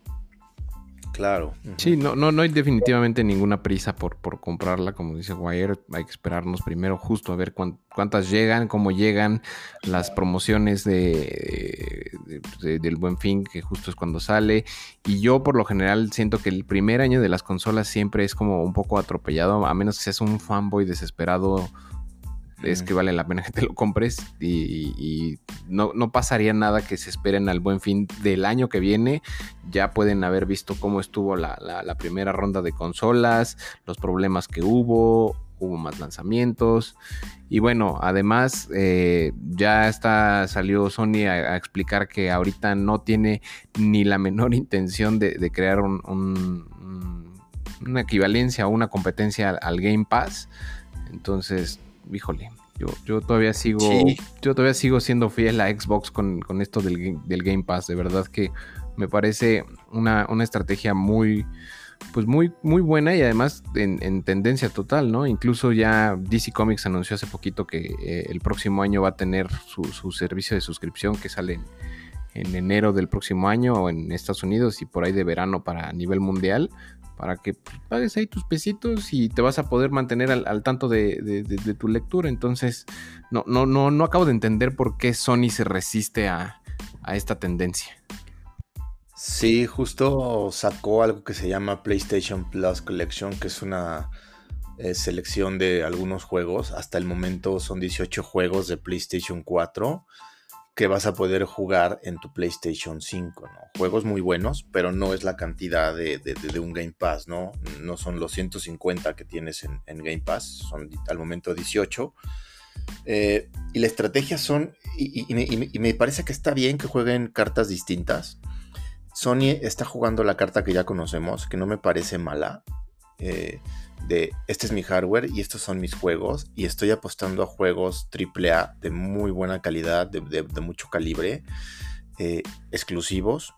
Claro. Uh-huh. Sí, no, no, no hay definitivamente ninguna prisa por, por comprarla, como dice Wire. Hay que esperarnos primero justo a ver cuán, cuántas llegan, cómo llegan las promociones de, de, de, del Buen Fin, que justo es cuando sale. Y yo por lo general siento que el primer año de las consolas siempre es como un poco atropellado, a menos que seas un fanboy desesperado. Es que vale la pena que te lo compres y, y no, no pasaría nada que se esperen al Buen Fin del año que viene. Ya pueden haber visto cómo estuvo la, la, la primera ronda de consolas, los problemas que hubo, hubo más lanzamientos y bueno, además eh, ya está, salió Sony a, a explicar que ahorita no tiene ni la menor intención de, de crear un, un, un, una equivalencia o una competencia al, al Game Pass. Entonces, híjole, yo, yo todavía sigo sí. yo todavía sigo siendo fiel a Xbox con, con esto del, del Game Pass. De verdad que me parece una, una estrategia muy pues muy, muy buena y además en, en tendencia total, ¿no? Incluso ya D C Comics anunció hace poquito que eh, el próximo año va a tener su, su servicio de suscripción que sale en, en enero del próximo año en Estados Unidos y por ahí de verano para nivel mundial, para que pues, pagues ahí tus pesitos y te vas a poder mantener al, al tanto de, de, de, de tu lectura. Entonces, no, no, no, no acabo de entender por qué Sony se resiste a, a esta tendencia. Sí, justo sacó algo que se llama PlayStation Plus Collection, que es una eh, selección de algunos juegos. Hasta el momento son dieciocho juegos de PlayStation cuatro que vas a poder jugar en tu PlayStation cinco, ¿no? Juegos muy buenos, pero no es la cantidad de, de, de un Game Pass, ¿no? No son los ciento cincuenta que tienes en, en Game Pass, son al momento dieciocho. Eh, y la estrategia son, y, y, y, y me parece que está bien que jueguen cartas distintas. Sony está jugando la carta que ya conocemos, que no me parece mala. Eh, de este es mi hardware y estos son mis juegos, y estoy apostando a juegos triple A de muy buena calidad, de, de, de mucho calibre, eh, exclusivos.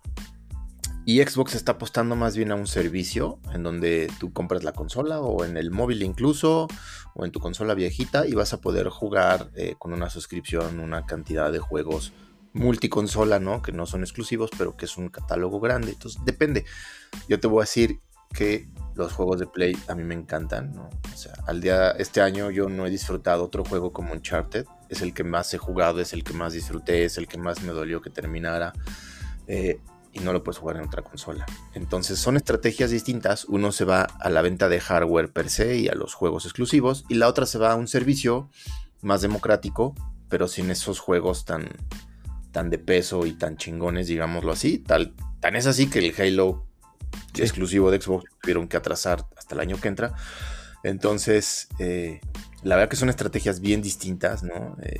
Y Xbox está apostando más bien a un servicio en donde tú compras la consola o en el móvil incluso, o en tu consola viejita, y vas a poder jugar eh, con una suscripción una cantidad de juegos multiconsola, ¿no? Que no son exclusivos, pero que es un catálogo grande. Entonces depende. Yo te voy a decir que los juegos de Play a mí me encantan, ¿no? O sea, al día, este año yo no he disfrutado otro juego como Uncharted. Es el que más he jugado, es el que más disfruté, es el que más me dolió que terminara. Eh, y no lo puedes jugar en otra consola. Entonces son estrategias distintas. Uno se va a la venta de hardware per se y a los juegos exclusivos, y la otra se va a un servicio más democrático, pero sin esos juegos tan, tan de peso y tan chingones, digámoslo así. Tal, tan es así que el Halo sí. exclusivo de Xbox tuvieron que atrasar hasta el año que entra. Entonces, eh, la verdad que son estrategias bien distintas, ¿no? Eh,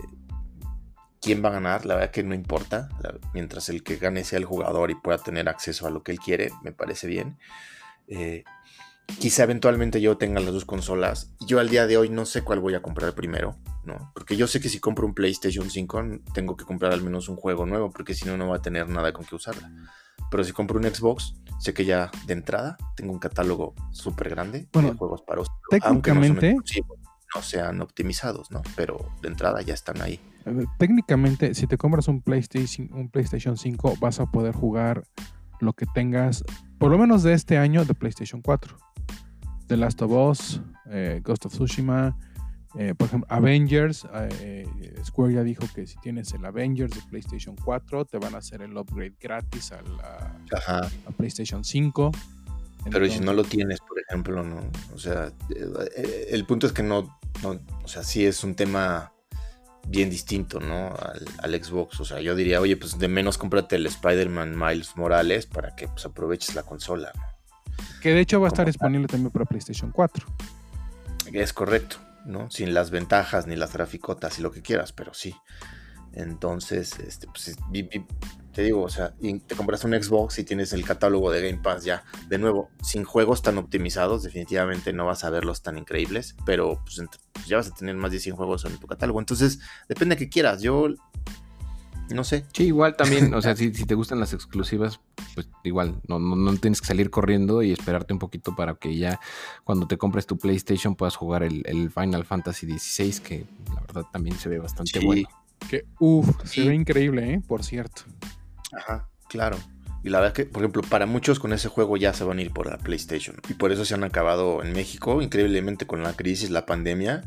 ¿Quién va a ganar? La verdad que no importa. La, mientras el que gane sea el jugador y pueda tener acceso a lo que él quiere, me parece bien. Eh, quizá eventualmente yo tenga las dos consolas. Yo al día de hoy no sé cuál voy a comprar primero, ¿no? Porque yo sé que si compro un PlayStation cinco tengo que comprar al menos un juego nuevo, porque si no, no va a tener nada con que usarla. Pero si compro un Xbox, sé que ya de entrada tengo un catálogo súper grande bueno, de juegos para usar. Técnicamente... Aunque no, no sean optimizados, ¿no? Pero de entrada ya están ahí. Técnicamente, si te compras un PlayStation, un PlayStation cinco, vas a poder jugar lo que tengas, por lo menos de este año, de PlayStation cuatro. The Last of Us, eh, Ghost of Tsushima, eh, por ejemplo, Avengers. Eh, Square ya dijo que si tienes el Avengers de PlayStation cuatro, te van a hacer el upgrade gratis a la a PlayStation cinco. Pero entonces, si no lo tienes, por ejemplo, no, o sea, el punto es que no, no, o sea, sí es un tema bien distinto, ¿no? Al, al Xbox. O sea, yo diría, oye, pues de menos cómprate el Spider-Man Miles Morales para que pues aproveches la consola, ¿no? Que de hecho va a estar disponible también para PlayStation cuatro. Es correcto, ¿no? Sin las ventajas ni las graficotas y lo que quieras, pero sí. Entonces, este, pues, te digo, o sea, te compras un Xbox y tienes el catálogo de Game Pass ya. De nuevo, sin juegos tan optimizados, definitivamente no vas a verlos tan increíbles, pero pues, pues ya vas a tener más de cien juegos en tu catálogo. Entonces, depende de qué quieras. Yo no sé. Sí, igual también, o sea, si, si te gustan las exclusivas, pues igual, no, no, no tienes que salir corriendo y esperarte un poquito para que ya cuando te compres tu PlayStation puedas jugar el, el Final Fantasy dieciséis, que la verdad también se ve bastante sí. bueno. Que, uff, se sí. ve increíble, ¿eh? Por cierto. Ajá, claro. Y la verdad que, por ejemplo, para muchos con ese juego ya se van a ir por la PlayStation. Y por eso se han acabado en México, increíblemente con la crisis, la pandemia,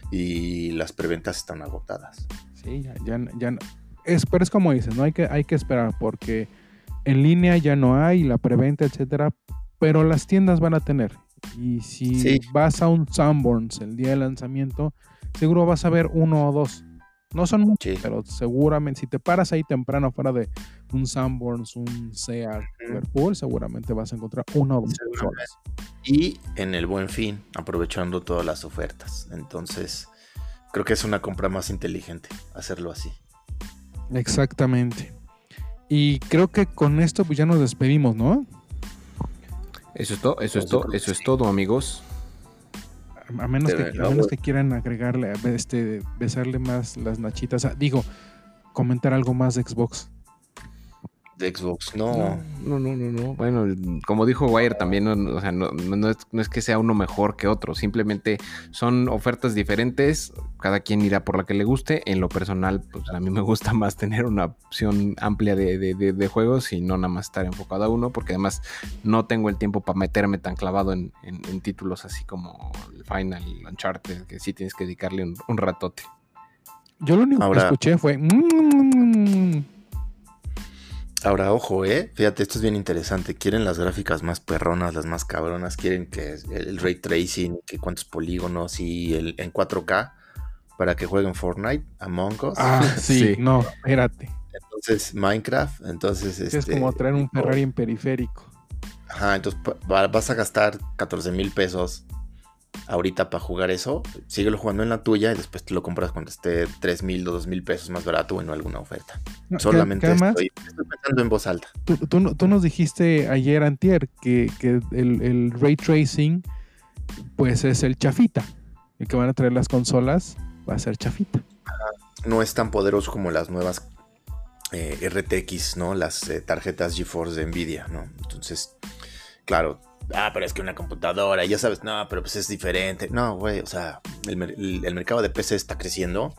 y las preventas están agotadas. Sí, ya, ya, ya es, pero es como dices, ¿no? Hay que, hay que esperar, porque en línea ya no hay, la preventa, etcétera, pero las tiendas van a tener. Y si sí. vas a un Sanborns el día de lanzamiento, seguro vas a ver uno o dos. No son muchos, sí. pero seguramente si te paras ahí temprano fuera de un Sanborns, un Sears, Liverpool, seguramente vas a encontrar uno o dos personas. Y en el Buen Fin, aprovechando todas las ofertas. Entonces, creo que es una compra más inteligente hacerlo así. Exactamente. Y creo que con esto pues ya nos despedimos, ¿no? Eso es todo, eso es todo, eso es todo, amigos. A menos, que, a menos que quieran agregarle, este, besarle más las nachitas. Ah, digo, comentar algo más de Xbox. De Xbox, no. No, no, no, no. Bueno, como dijo Wire también, no, o sea, no, no, es, no es que sea uno mejor que otro. Simplemente son ofertas diferentes. Cada quien irá por la que le guste. En lo personal, pues a mí me gusta más tener una opción amplia de, de, de, de juegos y no nada más estar enfocado a uno, porque además no tengo el tiempo para meterme tan clavado en, en, en títulos así como el Final, el Uncharted, que sí tienes que dedicarle un, un ratote. Yo lo único Ahora... que escuché fue... Mm, Ahora, ojo, eh, fíjate, esto es bien interesante. Quieren las gráficas más perronas, las más cabronas. Quieren que el ray tracing, que cuántos polígonos y el en cuatro K para que jueguen Fortnite, Among Us. Ah, sí, sí. No, espérate. Entonces, Minecraft, entonces... Sí, este, es como traer un Ferrari en periférico. Ajá, entonces pa- vas a gastar catorce mil pesos ahorita para jugar eso. Síguelo jugando en la tuya y después te lo compras cuando esté tres mil o dos mil pesos más barato o en alguna oferta. No, Solamente que, que además, estoy, estoy pensando en voz alta. Tú, tú, tú nos dijiste ayer, antier, que, que el, el ray tracing pues es el chafita. El que van a traer las consolas va a ser chafita. No es tan poderoso como las nuevas eh, R T X, ¿no? Las eh, tarjetas GeForce de Nvidia, ¿no? Entonces, claro, ah, pero es que una computadora, ya sabes, no, pero pues es diferente. No, güey, o sea, el, el, el mercado de P C está creciendo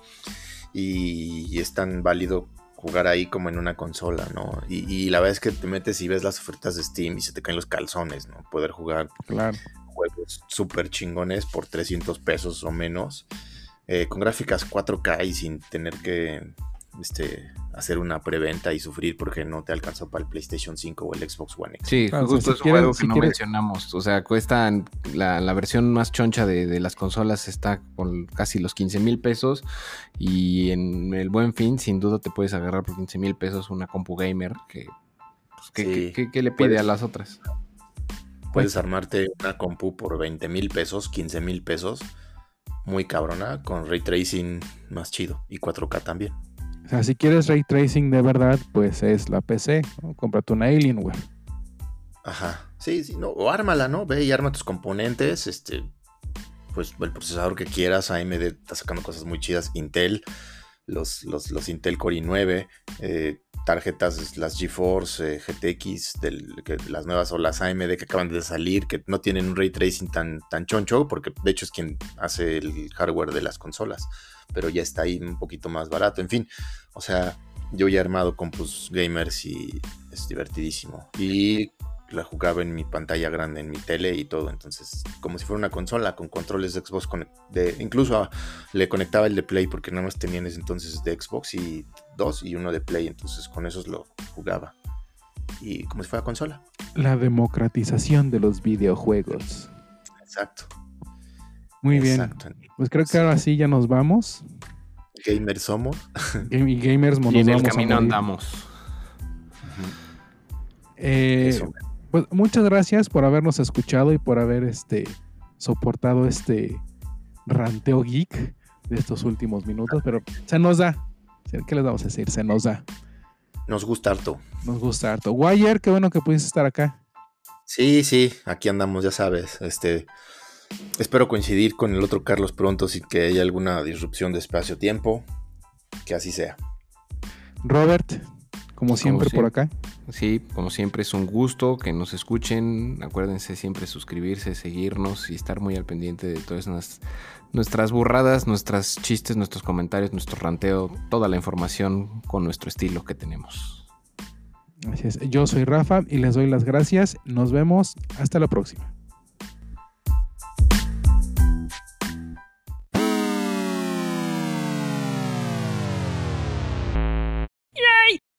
y, y es tan válido jugar ahí como en una consola, ¿no? Y, y la verdad es que te metes y ves las ofertas de Steam y se te caen los calzones, ¿no? Poder jugar claro. juegos súper chingones por trescientos pesos o menos, eh, con gráficas cuatro K y sin tener que este, hacer una preventa y sufrir porque no te alcanzó para el PlayStation cinco o el Xbox One X. Sí, Claro, justo o sea, es si un juego quieres- que si no quieres- mencionamos. O sea, cuestan, la, la versión más choncha de, de las consolas está por casi los quince mil pesos. Y en el Buen Fin, sin duda, te puedes agarrar por quince mil pesos una compu gamer que, pues, que, Sí, que- que- que le pide puedes- a las otras. Puedes armarte una compu por veinte mil pesos, quince mil pesos, muy cabrona, con ray tracing más chido y cuatro K también. O sea, si quieres ray tracing de verdad, pues es la P C, ¿no? Cómprate una Alienware. Ajá, sí, sí, no, o ármala, ¿no? Ve y arma tus componentes, este, pues el procesador que quieras. A M D está sacando cosas muy chidas, Intel, los, los, los Intel Core i nueve, eh, tarjetas, las GeForce, eh, G T X, del, que, las nuevas o las A M D que acaban de salir, que no tienen un ray tracing tan, tan choncho, porque de hecho es quien hace el hardware de las consolas, pero ya está ahí un poquito más barato. En fin, o sea, yo ya he armado compus gamers y es divertidísimo. Y la jugaba en mi pantalla grande, en mi tele y todo, entonces como si fuera una consola con controles de Xbox, de, incluso a, le conectaba el de Play porque nada más tenía en ese entonces de Xbox y dos y uno de Play, entonces con esos lo jugaba y como si fuera consola. La democratización de los videojuegos. Exacto. Muy Exacto. bien. Pues creo que ahora sí ya nos vamos. Gamers somos. Game- y gamers Y nos en el vamos a camino morir. andamos. Eh, Eso. Pues muchas gracias por habernos escuchado y por haber este soportado este ranteo geek de estos últimos minutos, pero se nos da. ¿Qué les vamos a decir? Se nos da. Nos gusta harto. Nos gusta harto. Wire, qué bueno que pudiste estar acá. Sí, sí, aquí andamos, ya sabes. Este, espero coincidir con el otro Carlos pronto sin que haya alguna disrupción de espacio-tiempo. Que así sea. Robert, como siempre por siempre. acá. Sí, como siempre es un gusto que nos escuchen. Acuérdense siempre suscribirse, seguirnos y estar muy al pendiente de todas nuestras, nuestras burradas, nuestros chistes, nuestros comentarios, nuestro ranteo, toda la información con nuestro estilo que tenemos. Así es. Yo soy Rafa y les doy las gracias. Nos vemos. Hasta la próxima.